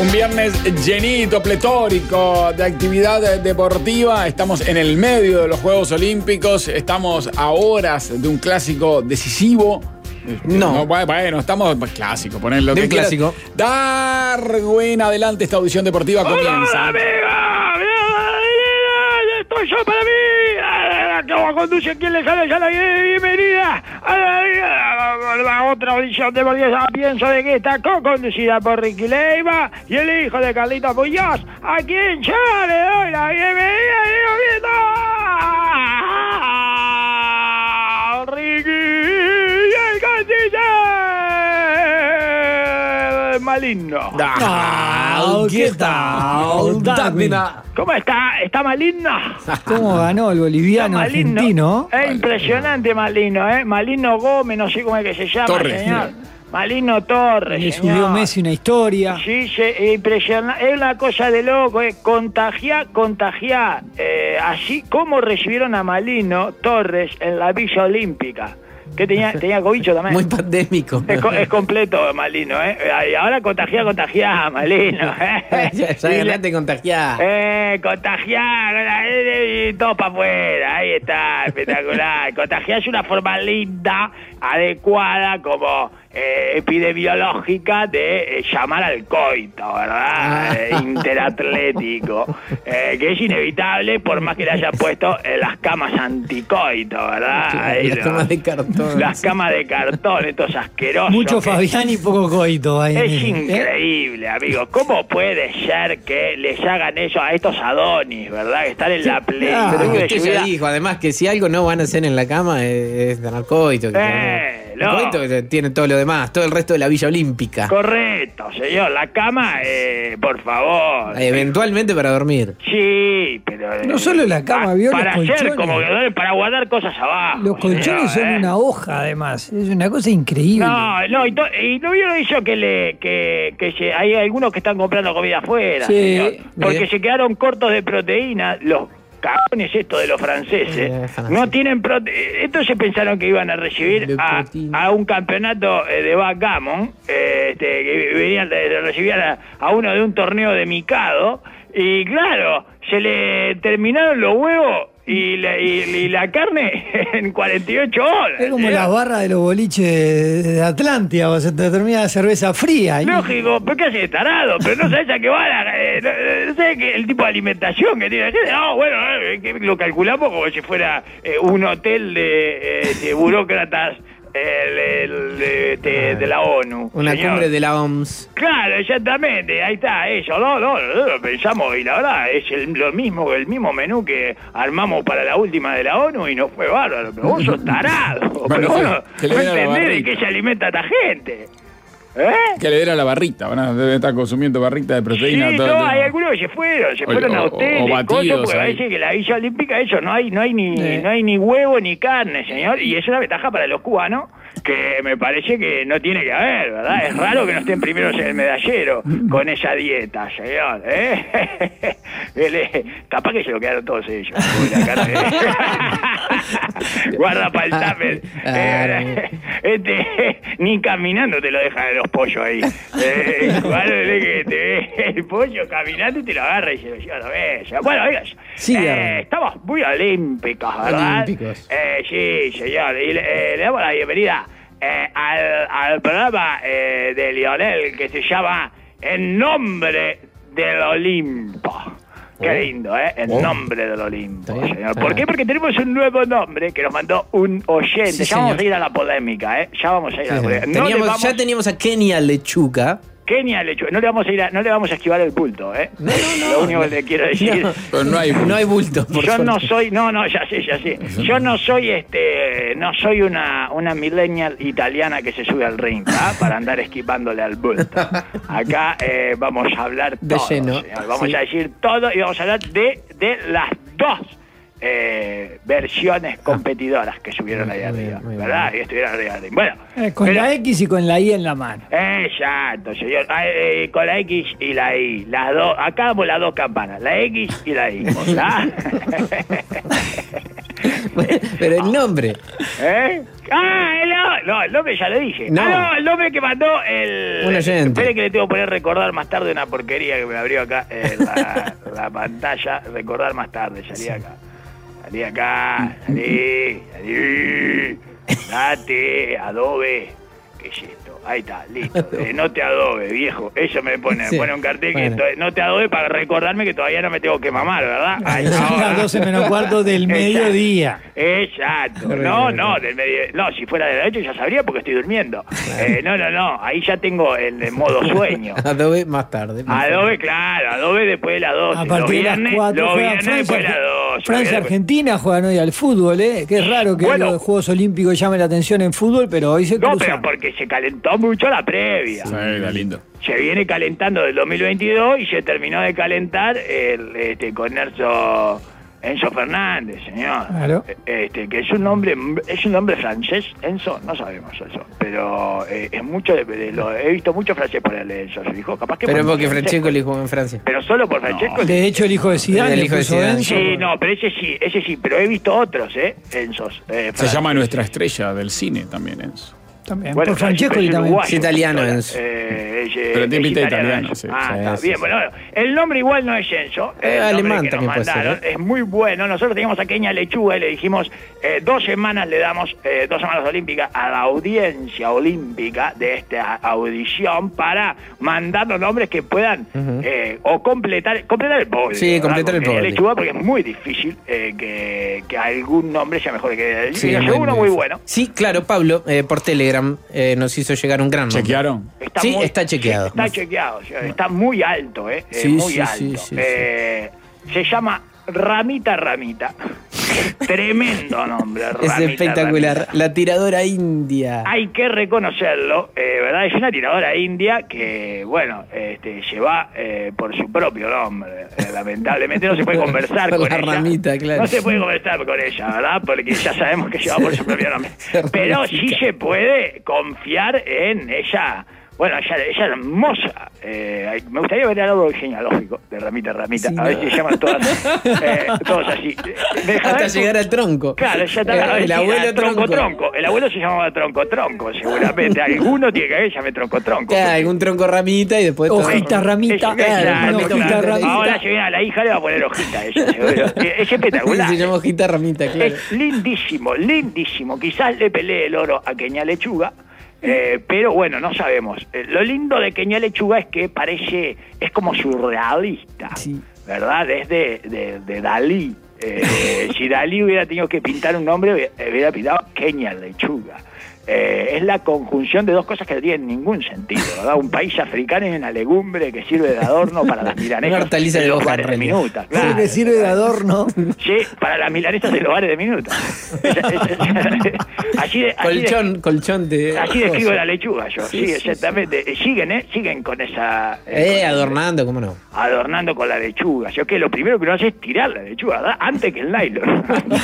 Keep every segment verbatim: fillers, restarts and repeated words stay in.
Un viernes llenito, pletórico de actividad deportiva. Estamos en el medio de los Juegos Olímpicos. Estamos a horas de un clásico decisivo. No. no bueno, estamos pues, clásico, ponerlo de que un clásico. Darwin, adelante, esta audición deportiva comienza. ¡Hola, amiga! ¡Esto es yo para mí! ¿Cómo conduce? ¿Quién le sale ya la bienvenida a la, la otra audición deportiva? Pienso de que está co-conducida por Ricky Leiva y el hijo de Carlito Muñoz, a quien ya le doy la bienvenida. Ricky y el canciller maligno. Ah, ¿qué tal? ¿Cómo está? ¿Está maligno? ¿Cómo ganó el boliviano Maligno. argentino? Es impresionante Maligno, ¿eh? Maligno Gómez, no sé cómo es que se llama, Torres. señor. Maligno Torres, Le señor. subió Messi una historia. Sí, sí, es impresionante. Es una cosa de loco, ¿eh? Contagiar, contagiar. Eh, así como recibieron a Maligno Torres en la Villa Olímpica. ¿Qué tenía? Tenía cobicho también. Muy pandémico. Es, co- es completo, Maligno, ¿eh? Y ahora contagia, contagia, Maligno, ¿eh? Ya, ya ganaste contagiada. Eh, contagiar, y todo para afuera, ahí está, espectacular. Contagiar es una forma linda, adecuada, como eh, epidemiológica de eh, llamar al coito, ¿verdad? Eh, interatlético, eh, que es inevitable por más que le hayan puesto eh, las camas anticoito, ¿verdad? Ahí, Las ¿no? camas de cartón. Las camas de cartón, estos asquerosos. Mucho que- Fabián y poco coito ahí. Es ¿eh? increíble, amigo. ¿Cómo puede ser que les hagan eso a estos Adonis, verdad? Que están en la plenitud Pero que de usted su ya vida. dijo, además, que si algo no van a hacer en la cama es, es ganar coito. que- Eh, el no. coito que tiene todo lo demás, todo el resto de la Villa Olímpica. Correcto, señor. La cama, eh, por favor. Eh, Eventualmente para dormir. Sí, pero... eh, No solo la cama, pa- vio los Para hacer colchones. como que para guardar cosas abajo. Los colchones señor, son eh. una hoja, además. Es una cosa increíble. No, no, y, to- y no vieron eso que le que, que se- hay algunos que están comprando comida afuera, Sí, señor, porque bien. se quedaron cortos de proteína, los cagones estos de los franceses, Eh, déjame no así. tienen proteína. Entonces pensaron que iban a recibir De a, proteína. a un campeonato eh, de backgammon, eh, este, que venían de, de recibir a, a uno de un torneo de Mikado, y claro, se le terminaron los huevos y la, y, y la carne en cuarenta y ocho horas. Es como señor. las barras de los boliches de Atlántida, o se te termina la cerveza fría. y- Lógico, pero ¿qué hace tarado? Pero no sabes a qué va la, eh, no, no sabes que el tipo de alimentación que tiene la gente. No, bueno, eh, que lo calculamos como si fuera eh, un hotel de, eh, de burócratas eh, el- de, de- de la ONU. Una señor. cumbre de la O M S. Claro, exactamente, ahí está, eso, no, no, no, lo pensamos y la verdad es el, lo mismo, el mismo menú que armamos para la última de la ONU y no fue bárbaro, pero vos sos tarado, Bueno, pero vos no, que le no den a la entendés de barrita. qué se alimenta esta gente, ¿eh? Que le diera la barrita, van a debe estar consumiendo barrita de proteína. Sí, todo no, el tiempo. hay algunos que se fueron, se O- fueron a o- hoteles, o cosas, batidos porque ahí. parece que la Villa Olímpica, eso, no hay, no hay ni, Eh. no hay ni huevo ni carne, señor, y es una ventaja para los cubanos que me parece que no tiene que haber, ¿verdad? Es raro que no estén primeros en el medallero con esa dieta, señor, ¿eh? Él, eh, capaz que se lo quedaron todos ellos, con la carne. Guarda para el tupper. Eh, este, ni caminando te lo dejan los pollos ahí. Eh, claro, que te ve el pollo caminando y te lo agarra y se lo lleva a la mesa. Bueno, oiga, Sí, eh, Guillermo. estamos muy olímpicos, ¿verdad? Olímpicos. Eh, sí, señor. Y le, eh, le damos la bienvenida eh, al, al programa eh, de Lionel que se llama En Nombre del Olimpo. Qué Oh. lindo, ¿eh? En Oh. nombre del Olimpo, Está bien, señor. está ¿Por bien. qué? Porque tenemos un nuevo nombre que nos mandó un oyente. Sí, ya vamos señor. a ir a la polémica, ¿eh? Ya vamos a ir a la polémica. No le Teníamos- vamos... Ya teníamos a Kenia Lechuga. Kenia Lechuga. No le vamos a ir a, no le vamos a esquivar el bulto, ¿eh? No, no, no. Lo único que le quiero decir... No, Pero no hay- no hay bulto, por Yo suerte. no soy, no, no, ya sé, ya sé. Yo no soy, este, no soy una, una millennial italiana que se sube al ring, ¿ah? Para andar esquivándole al bulto. Acá eh, vamos a hablar De todo, lleno, señor. Vamos sí. a decir todo y vamos a hablar de, de las dos eh, versiones competidoras que subieron ahí Muy bien, arriba, muy bien. ¿verdad? Y estuvieron arriba. Bueno, Eh, con pero- la X y con la Y en la mano. Exacto, señor. Ah, eh, con la X y la Y. Las dos, acá damos las dos campanas, la X y la Y. ¿verdad? Pero el nombre. ¿Eh? Ah, el, no, el nombre ya lo dije. No. Ah, no, el nombre que mandó el... Un oyente. Espere que le tengo que poner recordar más tarde una porquería que me abrió acá en la, la pantalla. Recordar más tarde, salí acá. Salí acá, salí, salí. Date, Adobe. ¿Qué es esto? Ahí está, listo. Eh, no te adobe, viejo. Eso me pone, Sí. pone un cartel Bueno. que esto- no te adobe para recordarme que todavía no me tengo que mamar, ¿verdad? Ahí Son está. las doce menos cuarto del Exacto. mediodía. Exacto. No, no, del medio... No, si fuera de la noche ya sabría porque estoy durmiendo. Eh, no, no, no. Ahí ya tengo el, el modo sueño. Adobe más tarde. Adobe, claro. Adobe después de las doce. A partir de las cuatro Los juega viernes después de Francia, las doce. Francia Argentina juegan hoy al fútbol, ¿eh? Que es raro que Bueno. los Juegos Olímpicos llamen la atención en fútbol, pero hoy se No, cruzan. pero porque se calentó mucho la previa. Sí, era lindo. Se viene calentando del dos mil veintidós y se terminó de calentar el, este, con Enzo, Enzo Fernández, señor. Claro. Este, que es un nombre es un nombre francés, Enzo, no sabemos eso, pero eh, es mucho de, de lo, he visto mucho francés ponerle Enzo, se dijo, capaz que Pero por porque Francesco le jugó en Francia. pero solo por Francesco. De hecho, el hijo de Zidane El le hijo de puso Zidane. Enzo. Sí, no, pero ese sí, ese sí, pero he visto otros, ¿eh? Enzos. Eh, Se llama nuestra estrella del cine también, Enzo. También. Bueno, por Francesco pero y es también. uruguayo. Es italiano, Enzo. Eh, es, eh, Pero tiene es pinta de italiano, Enzo. sí. Ah, Sí, está sí, bien. sí. Bueno, el nombre igual no es Enzo. Eh, el nombre alemán que nos también puede ser, mandaron ¿eh? es muy bueno. Nosotros teníamos a Kenia Lechuga y le dijimos eh, dos semanas le damos, eh, dos semanas olímpicas a la audiencia olímpica de esta audición para mandarnos nombres que puedan Ujú. eh, o completar completar el podio. Sí, ¿verdad? completar el Con Kenia podio. Lechuga, porque es muy difícil eh, que, que algún nombre sea mejor que el Sí, y muy uno muy bien. bueno. Sí, claro, Pablo, eh, por Telegram eh, nos hizo llegar un gran nombre. ¿Chequearon? Está Sí, muy- está chequeado. Está chequeado, o sea, está muy alto, ¿eh? Eh, Sí, muy sí, alto. sí, sí, Eh, Se llama Ramita Ramita. Tremendo nombre, Es Ramita, espectacular. Ramita. La tiradora india. Hay que reconocerlo, eh, ¿verdad? Es una tiradora india que, bueno, este, lleva eh, por su propio nombre. Eh, lamentablemente no se puede conversar Por con la ella. ramita, claro. No se puede conversar con ella, ¿verdad? Porque ya sabemos que lleva por su propio nombre. Pero sí Ramita. se puede confiar en ella. Bueno, ella, ella es hermosa. Eh, me gustaría ver algo genealógico de Ramita Ramita. Sí, a ver no. si se llaman todas, eh, todos así. Deja Hasta ver tu- llegar al tronco. Claro, ya está. Eh, a ver el si- abuelo ah, tronco, tronco. tronco. El abuelo se llamaba Tronco Tronco, seguramente. Alguno tiene que haber llame Tronco Tronco. Claro, algún tronco ramita y después todo. Hojita ramita. Ella- Claro, exacto, una hojita claro. ramita. Ahora se viene a la hija, le va a poner hojita a ella, seguro. Eh, Es espectacular. Se llama hojita ramita, claro. Es lindísimo, lindísimo. Quizás le pelee el oro a Kenia Lechuga, eh, pero bueno, no sabemos. Eh, lo lindo de Kenia Lechuga es que parece, es como surrealista, Sí. ¿verdad? Es de, de, de Dalí. Eh, si Dalí hubiera tenido que pintar un nombre, hubiera- hubiera pintado Kenia Lechuga. Eh, es la conjunción de dos cosas que no tienen ningún sentido, ¿verdad? Un país africano y una legumbre que sirve de adorno para las milanesas Una hortaliza en de los hoja, bares de en realidad. minuta. Sí, Claro. que sirve de adorno. Sí, para las milanesas de los bares de minuta. Así de, así de- Colchón, colchón de. así describo la lechuga yo. Sí, Sí, sí, exactamente. Eh, Siguen, ¿eh? Siguen con esa... Eh, con- adornando, ¿cómo no? adornando con la lechuga. Yo que lo primero que uno hace es tirar la lechuga, ¿verdad? Antes que el nylon.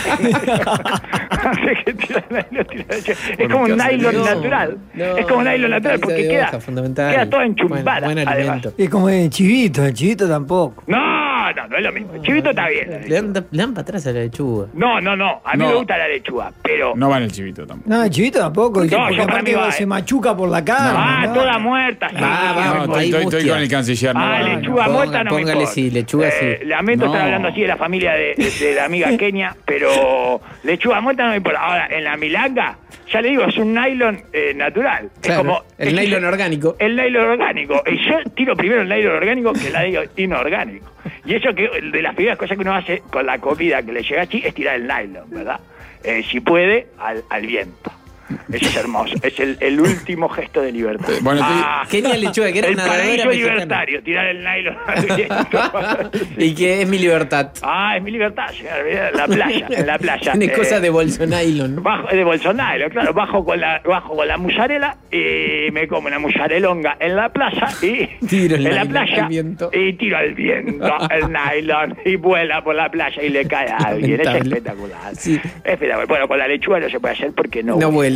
Antes que tirar el nylon, tirar la lechuga. Es como un ¿qué hace? nylon No, natural. no, es como un nylon natural hortaliza porque de queda, hoja, fundamental. queda toda enchumbada. Buen, buen además. alimento. Es como el chivito, el chivito tampoco. No, no, no es lo mismo. El chivito está bien. la Le lechuga. dan, le dan para atrás a la lechuga. No, no, no. A mí No. me gusta la lechuga, pero... No va en el chivito tampoco. No, el chivito tampoco. y No, porque yo para aparte mí va, se eh. machuca por la carne. Ah, ¿no? toda muerta. sí. Ah, No, vamos, estoy, ahí estoy- estoy mustia. con el canciller. No, Ah, no, lechuga Ponga- muerta no me póngale importa. sí, lechuga Eh, sí. Lamento No. estar hablando así de la familia de, de la amiga Kenia, pero lechuga muerta no me importa. Ahora, en la milanga, ya le digo, es un nylon eh, natural. Claro, es como, el es- nylon orgánico. El nylon orgánico. Y yo tiro primero el nylon orgánico que el nylon inorgánico. Y eso que de las primeras cosas que uno hace con la comida que le llega aquí es tirar el nylon, ¿verdad? Eh, si puede, al, al viento. Eso es hermoso. Es el, el último gesto de libertad. Eh, bueno, estoy- Ah, Kenia Lechuga, que era el una paraíso nadadora mexicana. libertario, tirar el nylon al viento. Y que es mi libertad. Ah, es mi libertad, señor. En la playa, en la playa. Tiene Eh, cosas de bolsonylon. Bajo, de Bolsonaro, claro, bajo con la, bajo con la musarela y me como una musarelonga en la plaza y Tiro el en la nylon playa al viento. y tiro al viento el nylon y vuela por la playa y le cae a alguien. Es Lamentable. espectacular. Sí. Es espectacular. Bueno, con la lechuga no se puede hacer porque no, No vuela.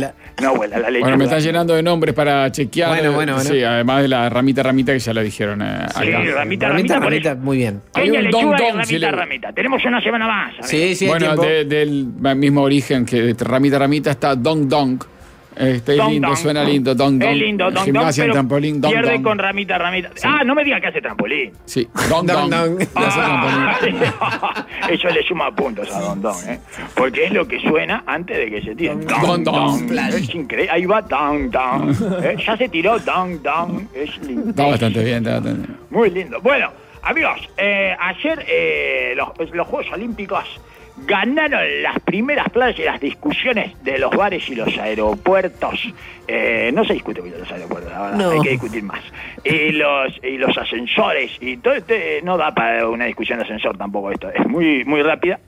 vuela. No vuela la lechuga. Bueno, me están llenando de nombres para chequear. Bueno, bueno, bueno. Sí, además de la ramita, ramita que ya lo dijeron eh, Sí, acá. ramita, ramita, Ramita, por ramita, eso. muy bien. Hay Peña, un lechuga don, y don, ramita, si le- ramita. Tenemos una semana más. amigo. Sí, sí, hay Bueno, tiempo. de- del mismo origen que de ramita, ramita está Dong Dong. Este es Dong lindo, Dong. suena lindo, Dong Dong. Es lindo, Dong Dong, Gimnasia en pero trampolín, Dong pierde Dong. con ramita, ramita. Ah, no me digas que hace trampolín. Sí, Dong Dong Dong. Dong. Hace trampolín. Ah, eso le suma puntos a Don Don, ¿eh? Porque es lo que suena antes de que se tire. Don Don. Es increíble. Ahí va Don Don. ¿Eh? Ya se tiró Don Don. Es lindo. Está bastante bien, está bastante bien. Muy lindo. Bueno, amigos, eh, ayer eh, los, los Juegos Olímpicos ganaron las primeras playas y las discusiones de los bares y los aeropuertos. Eh, no se discute mucho los aeropuertos, la verdad, No. hay que discutir más. Y los y los ascensores y todo este, no da para una discusión de ascensor tampoco esto, es muy muy rápida.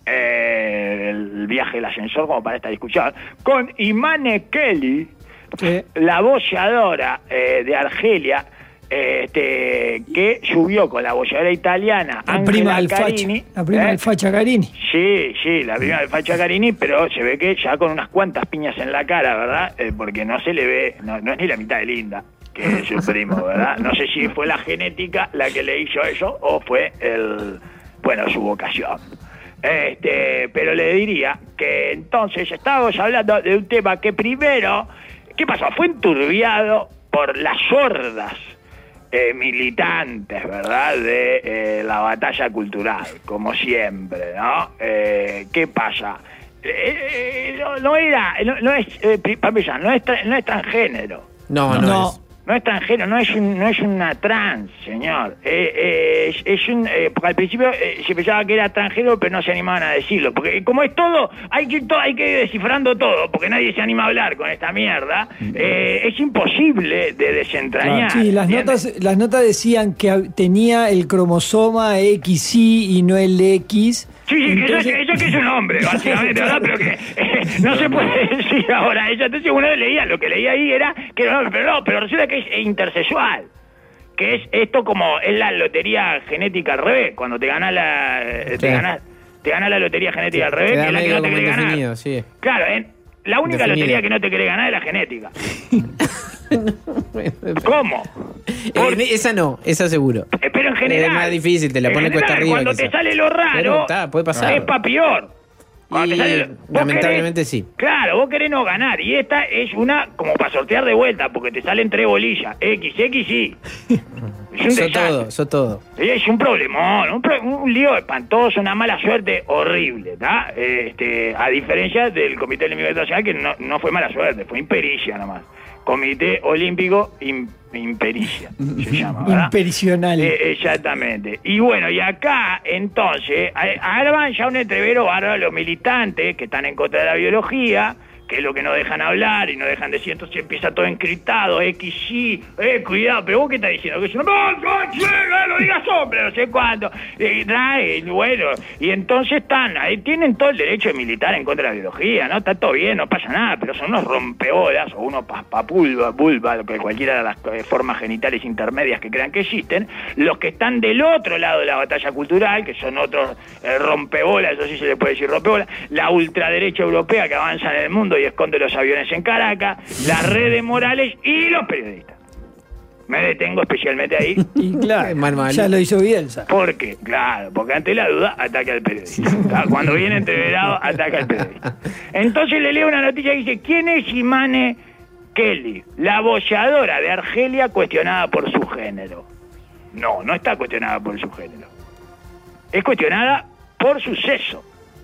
Eh, el viaje del ascensor como para esta discusión con Imane Kelly, Sí. la boxeadora eh, de Argelia, eh, este, que subió con la boxeadora italiana La prima Angela del Facha. Carini. La prima ¿eh? del Facha Carini. Sí, sí, la prima del Facha Carini, pero se ve que ya con unas cuantas piñas en la cara, ¿verdad? Eh, porque no se le ve, no, no es ni la mitad de linda que es su primo, ¿verdad? No sé si fue la genética la que le hizo eso o fue el, bueno, su vocación. Este, pero le diría que entonces estábamos hablando de un tema que primero, ¿qué pasó? Fue enturbiado por las sordas eh, militantes, ¿verdad? De eh, la batalla cultural, como siempre, ¿no? Eh, ¿Qué pasa? Eh, eh, no, no era, no, no es, eh, para empezar, no es, tra- no es transgénero. No, no, No. es. No es transgénero, no es un, no es una trans, señor. Eh, eh, es, es un, eh, porque al principio eh, se pensaba que era transgénero, pero no se animaban a decirlo. Porque como es todo, hay que ir, to- hay que ir descifrando todo, porque nadie se anima a hablar con esta mierda. Eh, es imposible de desentrañar. Sí, las ¿entiendes? notas, las notas decían que hab- tenía el cromosoma equis y y no el X. Sí, sí, que Entonces- eso, eso que es un hombre, básicamente, ¿verdad? Pero que eh, no se puede decir ahora eso. Entonces uno leía, lo que leía ahí era que era un hombre, pero no, pero resulta que es intersexual. Que es esto como, es la lotería genética al revés, cuando te ganas la, te Sí. ganas, te ganas la lotería genética al revés, Queda que es la que medio no te como querés ganar. indefinido, sí. Claro, ¿eh? La única Definido. lotería que no te querés ganar es la genética. ¿Cómo? Eh, esa no, esa seguro. Eh, Pero en general. Es más difícil, te la en pone general, cuesta arriba. Cuando te quizá. sale lo raro, Pero está, puede pasar. es pa' peor. Cuando Y te sale lo- vos lamentablemente querés- sí. Claro, vos querés no ganar. Y esta es una como para sortear de vuelta, porque te salen tres bolillas. X, X, Y. Es un Eso desastre. todo, eso todo. Es un problemón, un, pro- un lío espantoso, una mala suerte horrible, ¿está? Este, a diferencia del Comité Olímpico Internacional, que no, no fue mala suerte, fue impericia nomás. Comité Olímpico im- Impericia, se llama, ¿verdad? Impericional. Eh, exactamente. Y bueno, y acá, entonces, a- ahora van ya un entrevero bárbaro los militantes que están en contra de la biología, que es lo que no dejan hablar y no dejan decir, entonces empieza todo encriptado, X, Y, eh, cuidado, pero vos qué estás diciendo, que es una, no, no, che, no lo digas hombre, no sé cuánto, eh, nah, y bueno, y entonces están, ahí tienen todo el derecho de militar en contra de la biología, ¿no? Está todo bien, no pasa nada, pero son unos rompeolas o unos paspapulva, vulva, que cualquiera de las eh, formas genitales intermedias que crean que existen, los que están del otro lado de la batalla cultural, que son otros eh, rompebolas, eso sí se le puede decir rompebolas, la ultraderecha europea que avanza en el mundo y esconde los aviones en Caracas, las redes morales y los periodistas. Me detengo especialmente ahí. Y claro, Mal, mal. ya lo hizo Bielsa. ¿Por qué? Claro, porque ante la duda ataca al periodista. ¿Tá? Cuando viene entreverado, ataca al periodista. Entonces le leo una noticia que dice, ¿quién es Imane Kelly? La boxeadora de Argelia cuestionada por su género. No, no está cuestionada por su género. Es cuestionada por su sexo,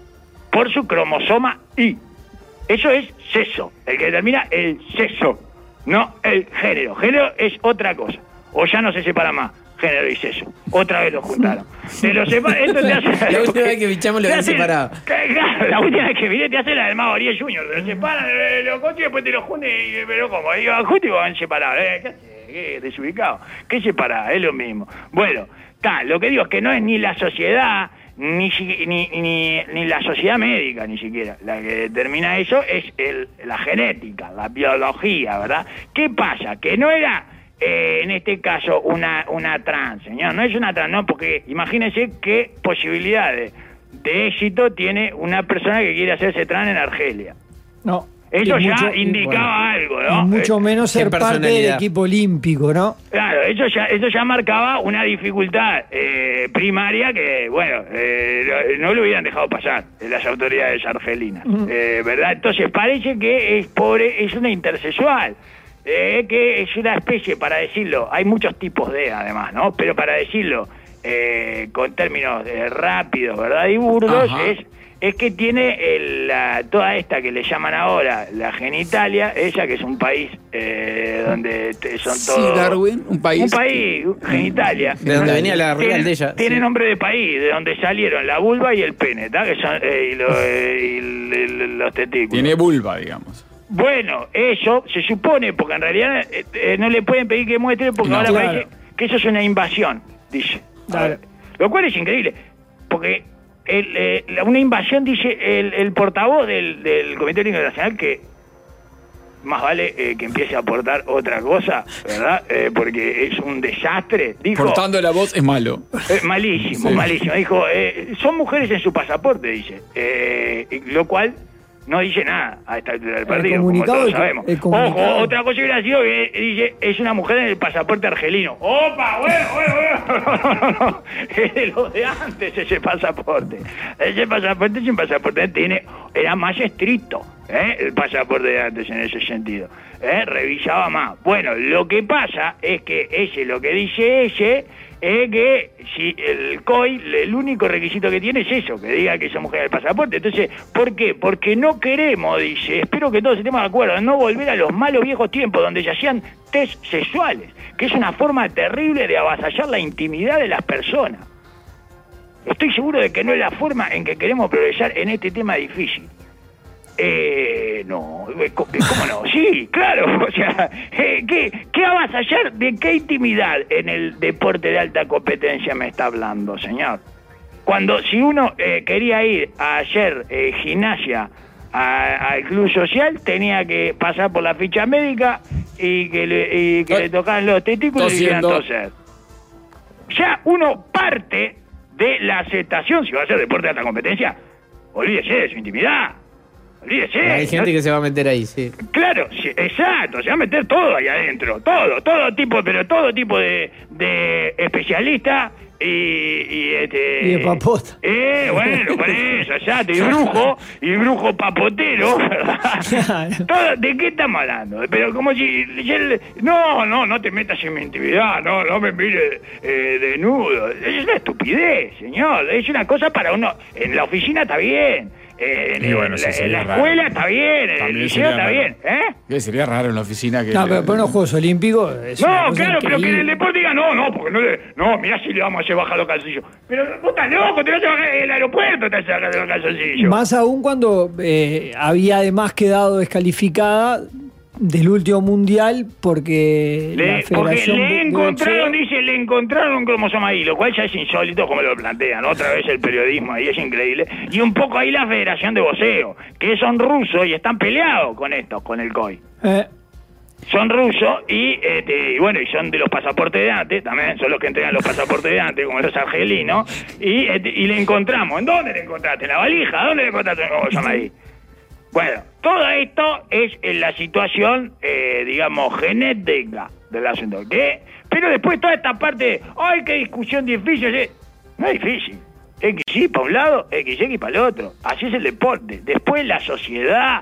por su cromosoma Y. Eso es sexo, el que determina el sexo, no el género. Género es otra cosa. O ya no se separa más, género y sexo. Otra vez lo juntaron. Te lo separa, esto te hace... La última vez que bichamos lo te habían hace- separado. Claro, la última vez que vine te hace la del Mago Ariel Junior. Te lo separan, eh, lo coches y después te lo juntan y... Pero como, digo, justo y van separados. ¿Eh? ¿Qué hace? ¿Qué? Desubicado. ¿Qué separado? Es lo mismo. Bueno, está, lo que digo es que no es ni la sociedad... Ni, si- ni, ni, ni la sociedad médica, ni siquiera. La que determina eso es el, la genética, la biología, ¿verdad? ¿Qué pasa? Que no era, eh, en este caso, una, una trans, señor. No es una trans, no, porque imagínense qué posibilidades de éxito tiene una persona que quiere hacerse trans en Argelia. No. Eso Y ya mucho- y indicaba algo, ¿no? Y mucho menos Qué ser parte del personalidad. equipo olímpico, ¿no? Claro, eso ya, eso ya marcaba una dificultad eh, primaria que, bueno, eh, no, no lo hubieran dejado pasar las autoridades argelinas, eh, ¿verdad? Entonces parece que es pobre, es una intersexual, eh, que es una especie, para decirlo, hay muchos tipos de, además, ¿no? Pero para decirlo eh, con términos eh, rápidos, ¿verdad? Y burdos, Ajá. es... es que tiene el, la, toda esta que le llaman ahora la genitalia, ella que es un país eh, donde te- son Sí, todos... Darwin, un país. Un país, genitalia. De donde venía la Tiene- real de ella, Tiene sí. nombre de país, de donde salieron la vulva y el pene, ¿tá? Que son, eh, y, lo- eh, y l- l- los testículos. Tiene vulva, digamos. Bueno, eso se supone, porque en realidad eh, eh, no le pueden pedir que muestre, porque No, ahora claro. parece que eso es una invasión, dice. Claro. Lo cual es increíble, porque el, eh, la- una invasión, dice el, el portavoz del, del Comité Olímpico Nacional, que más vale eh, que empiece a aportar otra cosa, ¿verdad? Eh, porque es un desastre. Dijo, Cortando la voz es malo. eh, malísimo, Sí. malísimo. Dijo, eh, son mujeres en su pasaporte, dice. Eh, y- lo cual no dice nada a esta altura del partido, como comunicado todos de- sabemos. el comunicado. Ojo, otra cosa hubiera sido que dice, es una mujer en el pasaporte argelino. ¡Opa! Bueno, bueno, bueno. No, no, no. Es de lo de antes ese pasaporte. Ese pasaporte es un pasaporte, tiene, era más estricto, ¿eh? El pasaporte de antes en ese sentido. ¿eh? Revisaba más. Bueno, lo que pasa es que ese, lo que dice ese, es que si el C O I, el único requisito que tiene es eso, que diga que esa mujer del pasaporte. Entonces, ¿por qué? Porque no queremos, dice, espero que todos estemos de acuerdo, no volver a los malos viejos tiempos donde se hacían test sexuales, que es una forma terrible de avasallar la intimidad de las personas. Estoy seguro de que no es la forma en que queremos progresar en este tema difícil. Eh, no, eh, co- eh, ¿cómo no? Sí, claro, o sea, eh, ¿qué, ¿qué avasallar de qué intimidad en el deporte de alta competencia me está hablando, señor? Cuando, si uno eh, quería ir a hacer eh, gimnasia a- al club social, tenía que pasar por la ficha médica y que le, y que Eh, le tocaran los testículos y le hicieran tosiendo. toser. Ya uno parte de la aceptación, si va a hacer deporte de alta competencia, olvídese de su intimidad. Olvídese. Hay gente ¿no? que se va a meter ahí, sí. Claro, sí, exacto, se va a meter todo ahí adentro, todo, todo tipo, pero todo tipo de, de especialista y, y este... Y de papota. Eh, bueno, por eso, exacto, y brujo, y brujo papotero, ¿verdad? Claro. Todo, ¿de qué estamos hablando? Pero como si... si el- no, no, no te metas en mi intimidad, no, no me mires eh, desnudo. Es una estupidez, señor, es una cosa para uno... En la oficina está bien. En, Y bueno, en sí, la, en sería la raro. escuela está bien, en el También liceo sería está raro. bien, ¿eh? ¿Qué? Sería raro en la oficina que... No, pero para unos Juegos Olímpicos es una No, cosa claro, pero que en el increíble. deporte diga, no, no, porque no le... No, mirá si le vamos a hacer bajar los calzoncillos. Pero vos estás loco, te vas a bajar en el aeropuerto, te vas a bajar los calzoncillos. Más aún cuando eh, había además quedado descalificada del último mundial porque la Le, porque Federación le de- de encontraron, Boxeo- dice, le encontraron un cromosoma ahí, lo cual ya es insólito como lo plantean, otra vez el periodismo ahí es increíble, y un poco ahí la Federación de Boxeo, que son rusos y están peleados con esto, con el C O I. Eh, Son rusos y, este, y bueno, y son de los pasaportes de antes, también son los que entregan los pasaportes de antes, como los argelinos, y, este, y le encontramos. ¿En dónde le encontraste? ¿En la valija? ¿Dónde le encontraste? ¿Cómo se llama ahí? Bueno, todo esto es en la situación, eh, digamos, genética del asunto. ¿Qué? Pero después toda esta parte, ¡ay, qué discusión difícil! ¿eh? No es difícil. X Y para un lado, X Y para el otro. Así es el deporte. Después la sociedad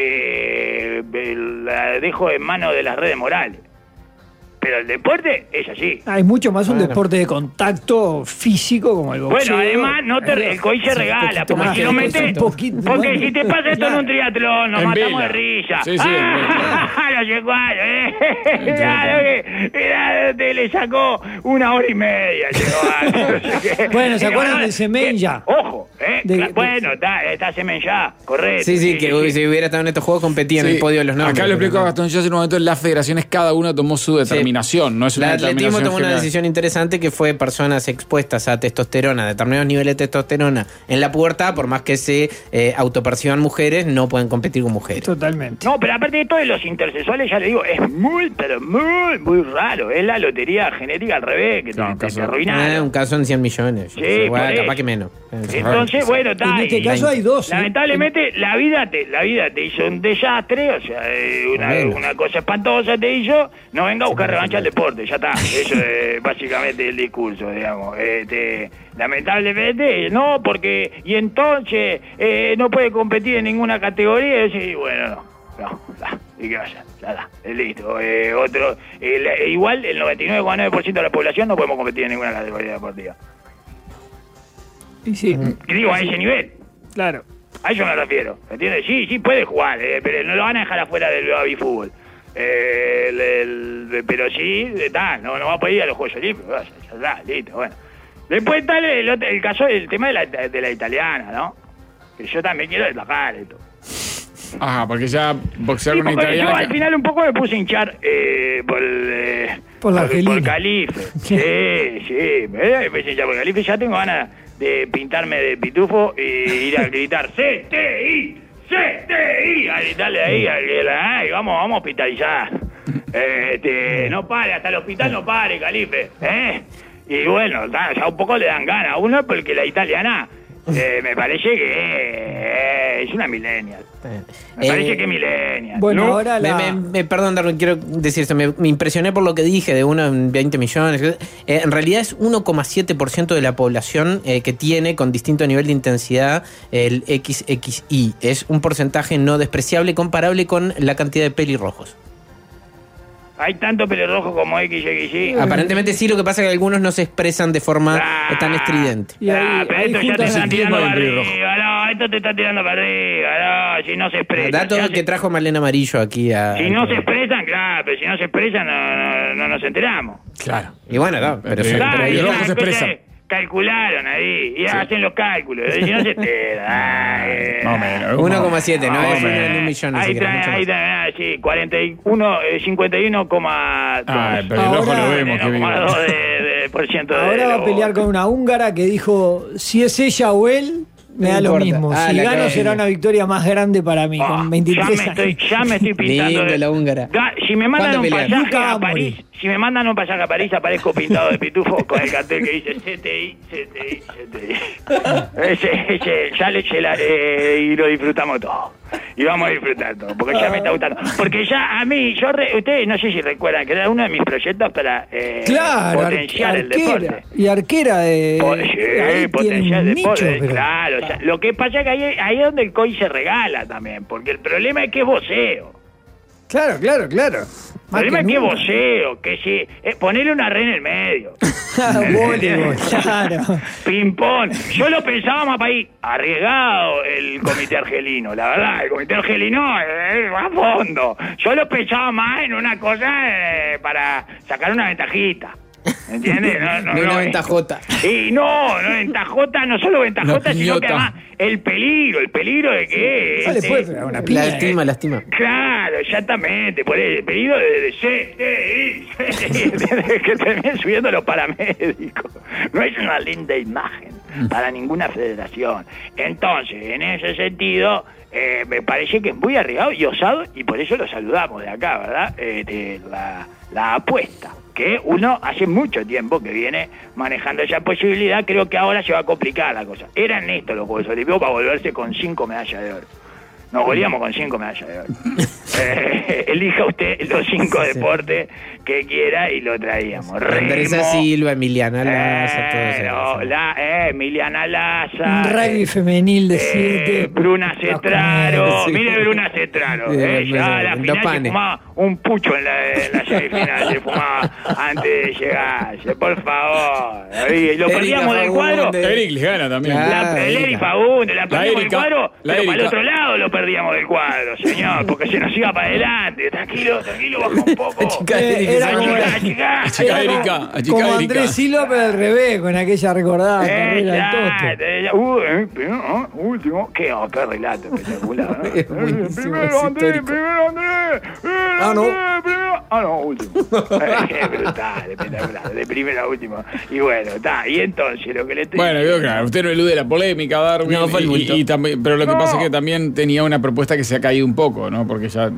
eh, la dejo en manos de las redes morales. Pero el deporte es así. hay mucho más un Bueno. deporte de contacto físico como el boxeo. Bueno, además, no te, el C O I se Sí, regala, un poquito porque más, si lo un metes... poquito Porque más. si te pasa esto en un triatlón, nos En matamos vela. de risa. Sí, sí, en ¡Ah! Lo llegó, ¿eh? Claro que era- te le sacó una hora y media. Llegó, no sé qué. Bueno, ¿se Y acuerdan ahora, de Semenya? eh, Ojo, ¿eh? De- Cla- bueno, está, está Semenya, correcto. Sí, sí, que si hubiera estado en estos juegos competía en Sí, el podio de los nombres. acá lo pero explicó no. Gastón Yo hace un momento, las federaciones cada una tomó su determinación, no es una El atletismo determinación tomó una general. decisión interesante que fue personas expuestas a testosterona, determinados niveles de testosterona en la pubertad, por más que se eh, autoperciban mujeres, no pueden competir con mujeres. Totalmente. No, pero aparte de todo, los intersexuales inusuales, ya le digo, es muy, pero muy, muy raro. Es la lotería genética al revés, que No, te, te, caso- te arruinaron. Eh, un caso en cien millones. Sí, O sea, por capaz eso. que menos. Entonces, bueno, está. En este y- caso hay dos. ¿eh? Lamentablemente, la vida te la vida te hizo un desastre, o sea, eh, una, Bueno. una cosa espantosa te hizo. No venga a buscar revancha al deporte, ya está. Eso es básicamente el discurso, digamos. Este, lamentablemente, no, porque. Y entonces, eh, no puede competir en ninguna categoría. Y bueno, no. No, da, y que vaya, ya da, es listo. Eh, otro, el- igual el noventa y nueve coma nueve por ciento de la población no podemos competir en ninguna categoría deportiva. Y sí, Digo, a ese nivel. claro. A eso me refiero, ¿entiendes? Sí, sí puede jugar, eh, pero no lo van a dejar afuera del baby fútbol. Eh, el- el- pero sí, está, no, no va a poder ir a los Juegos Olímpicos, vaya, ya está, listo, bueno. Después está el, el, otro- el caso, el tema de la, de la italiana, ¿no? Que yo también quiero destacar esto. Ajá, porque ya boxear Sí, con una porque yo italiana. al final un poco me puse a hinchar eh, por, eh, Por la por, Argelina. por Calife. Sí, sí, me empecé a hinchar por Calife. Ya tengo ganas de pintarme de pitufo y ir a gritar C T I, C T I, a gritarle ahí, a, a, ay, vamos, vamos a hospitalizar. Eh, este, no pare, hasta el hospital no pare, Calife. ¿eh? Y bueno, ya, ya un poco le dan ganas a uno porque la italiana eh, me parece que eh, es una millennial. Me Eh, parece que es millennial. Bueno, ¿no? ahora Me, la... me- me- perdón, Darwin, quiero decir esto. Me, me impresioné por lo que dije de uno en veinte millones. Eh, en realidad es uno coma siete por ciento de la población eh, que tiene con distinto nivel de intensidad el equis equis i. Es un porcentaje no despreciable comparable con la cantidad de pelirrojos. Hay tanto pelirrojo como X X Y. Aparentemente sí, lo que pasa es que algunos no se expresan de forma Ah. eh, tan estridente. Y ahí- Ah, pero ahí esto ya te juntas están el tirando tiempo para del pelirrojo. arriba, no, esto te está tirando para arriba, no, si no se expresan. Dato si no que se- trajo Malena Amarillo aquí a... Si no se expresan, claro, pero si no se expresan no, no, no nos enteramos. Claro. Y bueno, no, pero... Sí, pero- Claro, pero y los ya, ojos se entonces, expresan. calcularon ahí, y hacen los cálculos, y si no se enteran. ay, Más o menos. uno coma siete, no Más o es uno menos. en un millón. así Ahí que era trae, mucho ahí más. trae, ah, sí, cuarenta y uno, eh, cincuenta y uno coma dos. Ah, pero el ojo Ahora- lo vemos, que vivo. dos de, de por ciento de Ahora va a lo- pelear con una húngara que dijo, si es ella o él, me No da lo importa. mismo. Ah, Si la gano que- será una victoria más grande para mí, Ah, con ya veintitrés me estoy, años. ya me estoy pintando. Lindo de- la húngara. Ga- Si me mandan ¿Cuándo un pelean? pasaje Nunca va a a París, morir. si me mandan un pasaje a París, aparezco pintado de pitufo con el cartel que dice C T I, C T I, C T I. Ese, ese, ya le eché la- eh, y lo disfrutamos todo. Y vamos a disfrutar todo, porque ya me está gustando. Porque ya a mí, yo re- ustedes no sé si recuerdan que era uno de mis proyectos para eh, Claro, ar- potenciar el arquera. deporte. Y arquera de... Po- sí, ahí tiene potencial un de nicho, deporte, pero- claro. O sea, lo que pasa es que ahí, ahí es donde el C O I se regala también, porque el problema es que es voceo. Claro, claro, claro. El Más problema es que es nunca. voceo, que si eh, ponerle una red en el medio. Voleibol, claro. Ping-pong. Yo lo pensaba más para ahí. Arriesgado el comité argelino, la verdad. El comité argelino eh, va a fondo. Yo lo pensaba más en una cosa eh, para sacar una ventajita. ¿Entiendes? No, no, No una no, ventajota. Y no, no ventajota, no solo ventajota, Una sino que piñota. además el peligro, el peligro de que... No le este, puede pegar una piña. Lastima, lastima. Claro, exactamente, por el peligro de, de C T I, C T I, que terminen subiendo los paramédicos. No es una linda imagen para ninguna federación. Entonces, en ese sentido, eh, me parece que es muy arriesgado y osado, y por eso lo saludamos de acá, ¿verdad? Eh, de la, la apuesta, que uno hace mucho tiempo que viene manejando esa posibilidad. Creo que ahora se va a complicar la cosa. Eran estos los Juegos Olímpicos para volverse con cinco medallas de oro. Nos volvíamos con cinco medallas de oro. Eh, elija usted los cinco deportes que quiera y lo traíamos. Andresa Remo, Silva, Emiliana Laza, eh, todos no, ellos. la, eh, Emiliana Laza. Un rugby eh, femenil de eh, siete. Bruna Cetraro. Sí. Mire Bruna Cetraro. Sí, eh, sí, ya sí, a la en final dos se panes. fumaba un pucho en la, en la semifinal. Se fumaba antes de llegarse. Por favor. Y lo Erika perdíamos del cuadro. Fagundes. Eric les gana también. Claro. La, Ah, el Eri Erika. Fagundes, la La perdíamos del Erika, cuadro, la pero para el Erika. otro lado lo perdíamos del cuadro, señor, porque se nos iba para adelante. Tranquilo, tranquilo, baja un poco. Chica, Eh, Erika, era esa como- Achicá, achicá. Achicá, Era Erika, como- achicá, como Erika. Andrés Silva, pero al revés, con aquella recordada carrera del Toto. Exacto. ella- Uh, eh, primero, ah, último. Qué, oh, qué relato espectacular. ¿no? Es buenísimo, Eh, primero es Andrés, histórico. primero Andrés. eh, Ah, no. Andrés, primero- Ah, no, último. Eh, brutal, espectacular. De primero a último. Y bueno, está. Y entonces lo que le estoy Bueno, yo, claro, usted no elude la polémica, Darwin. No, fue el y, bulto. y también, pero lo que No. pasa es que también tenía una propuesta que se ha caído un poco, ¿no? Porque ya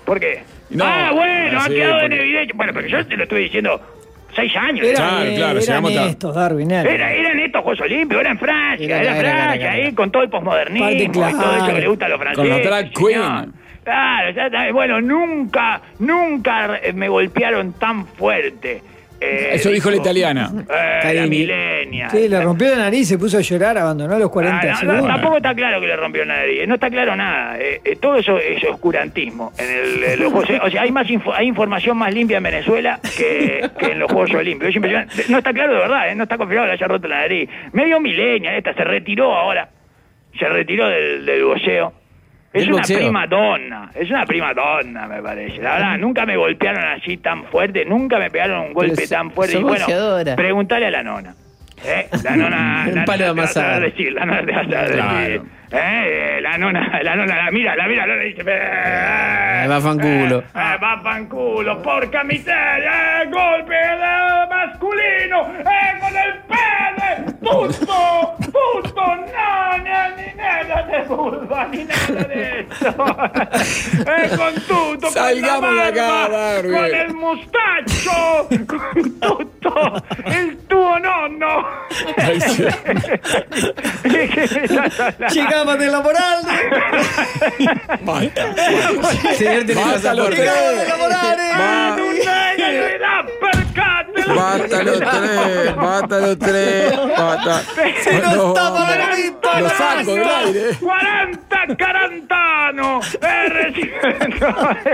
¿Por qué? No, ah, bueno, sí, ha quedado en porque- evidencia. Bueno, pero yo te lo estuve diciendo seis años. Eran, Claro, eh, claro, eran llegamos tarde. estos, Darwin. eran. Era, eran estos Juegos Olímpicos, era en Francia, Era, era, era, era, Francia, era, era. ahí con todo el posmodernismo, Parte, y todo claro. eso que le gusta a los franceses. Con los drag señor. queen. Claro, ya está. Bueno, nunca, nunca me golpearon tan fuerte. Eh, Eso dijo la italiana. Eh, la Carini. milenia. Sí, le rompió la nariz, se puso a llorar, abandonó a los cuarenta Ah, no, no, segundos. tampoco está claro que le rompió la nariz, no está claro nada. Eh, eh, todo eso es oscurantismo. En el, en los Juegos- o sea, hay más info- hay información más limpia en Venezuela que, que en los Juegos Olímpicos. Es impresionante. No está claro de verdad, eh, no está confirmado que le haya roto la nariz. Medio milenia esta, se retiró ahora. Se retiró del, del boxeo. Es ¿Del una boxeo? prima donna, es una prima donna, me parece. La verdad, nunca me golpearon así tan fuerte, nunca me pegaron un golpe Pero so- tan fuerte. sos Y bueno, boxeadora. preguntale a la nona. ¿Eh? La nona, Un la palo de nona te va a saber amasar. decir, la nona te va a saber Claro. decir. ¿Eh? La nona, la nona, la mira, la mira, la nona dice, eh, va fanculo. Eh, eh, va fanculo, porca miseria, eh, golpe eh, masculino, eh, con el pene, tutto, tutto, no, ni, ni nada de vulva, ni nada de eso. Eh, con tutto, con Salgamos la de acá, barba, Darwin. con el mustacho, con tutto, el tuo nonno. Ay, sí. Llegamos de la moral. Basta. Señor, tiene Basta los pasaporte. tres. Ah, tu nega le da percate la Basta los tres, basta los tres, basta. Se nos tapa la carita. Lo saco del aire. cuarenta carantano. Eh, recibiendo.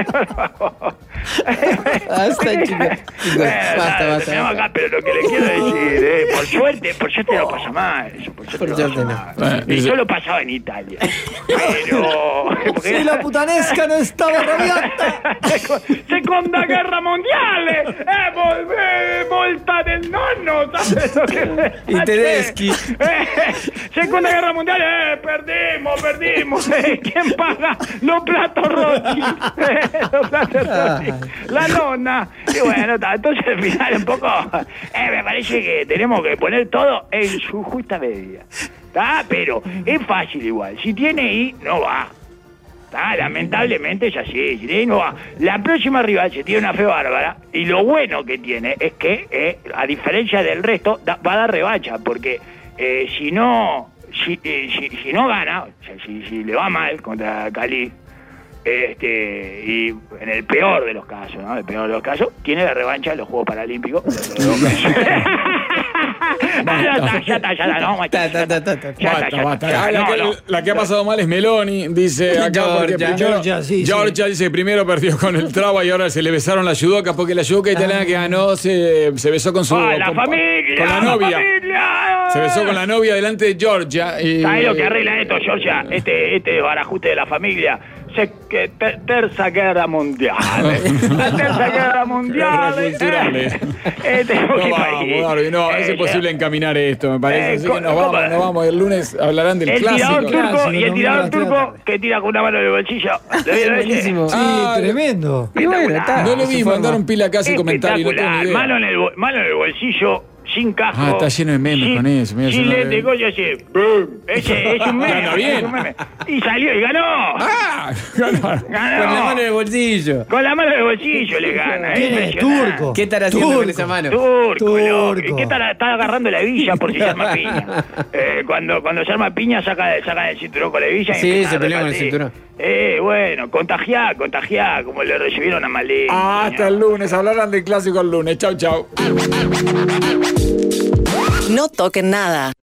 Basta, chicos. Chicos, basta, basta, Tenemos basta. acá, pero lo que le quiero decir, eh, por suerte, por suerte no pasa mal. Eso, por suerte, Por no suerte pasa no. mal. Eh, Y dice- solo pasaba en Italia. Pero. porque- Si la putanesca no estaba rabiata. Seconda guerra mondiale, eh, vol- eh, volta del nonno, ¿sabes lo que Y Tedeschi. Eh, seconda guerra mondiale, eh, perdimos, perdimos. Eh, ¿Quién paga los platos rotos? Eh, los platos rotos. La nonna. Y bueno, ta, entonces al final un poco, eh, me parece que tenemos que poner todo en su justa medida. ¿Tá? Pero es fácil igual. Si tiene I, no va. Ah, lamentablemente es así. Si tiene, no va. La próxima rival se tiene una fe bárbara y lo bueno que tiene es que, eh, a diferencia del resto, da- va a dar revancha porque eh, si no si, eh, si, si no gana, o sea, si, si le va mal contra Cali, este y en el peor de los casos, ¿no? El peor de los casos, tiene la revancha en los Juegos Paralímpicos. Ah, ya está, ya está, ya está, no, macho, Ta, ya ta, ta, está. ta, ta. Ya está, Basta, ya basta. está. Ah, la, No, que, no. la que ha pasado mal es Meloni, dice acá. porque Georgia. primero- Georgia, sí, sí. Georgia dice que primero perdió con el Traba y ahora se le besaron la judoka porque la judoka italiana que ganó se, se besó con su. Ah, la con, familia, con la novia. familia. Se besó con la novia delante de Georgia. Y, ¿Sabes lo que arregla esto, Georgia? Este, este barajuste de la familia. Se, que, ter- terza guerra mundial. La terza guerra mundial. Guerra cultural, eh. Este, No ¿qué vamos, país? Darwin, no, es Eh, imposible encaminar esto, me parece. Eh, Así co- que nos ¿cómo? vamos, nos vamos. El lunes hablarán del El clásico. tirador turco Clásico, y el domingo tirador a las tres de la turco tarde. que tira con una mano en el bolsillo. ¿Lo vieron ese? Buenísimo. Sí, Ah, tremendo. Y bueno, está. No lo vi, Su forma. mandaron pila casi comentario. No tengo ni Espectacular. idea. Mano en el, bo- mano en el bolsillo, sin casco. Ah, está lleno de memes sin- con eso, mira, sin yo no lente, lo vi. coño, así. ¡Bum! Ese es un meme. Anda bien. es un meme. Y salió y ganó. ¡Ah! Ganaron. Ganó. Con la mano en el bolsillo. Con la mano en el bolsillo le gana. es ¿Quién es? impresionante. Turco. ¿Qué estará haciendo Turco. con esa mano? Turco, Turco. loco. ¿Y qué tal? Está agarrando la hebilla por si se arma piña. Eh, cuando, cuando se arma piña, saca, saca el cinturón con la hebilla. y Sí, empieza se a pelea con el repartir. cinturón. Eh, bueno, contagiá, contagiá, como le recibieron a Malín. Ah, hasta el lunes. Hablarán del clásico el lunes. Chau, chau. No toquen nada.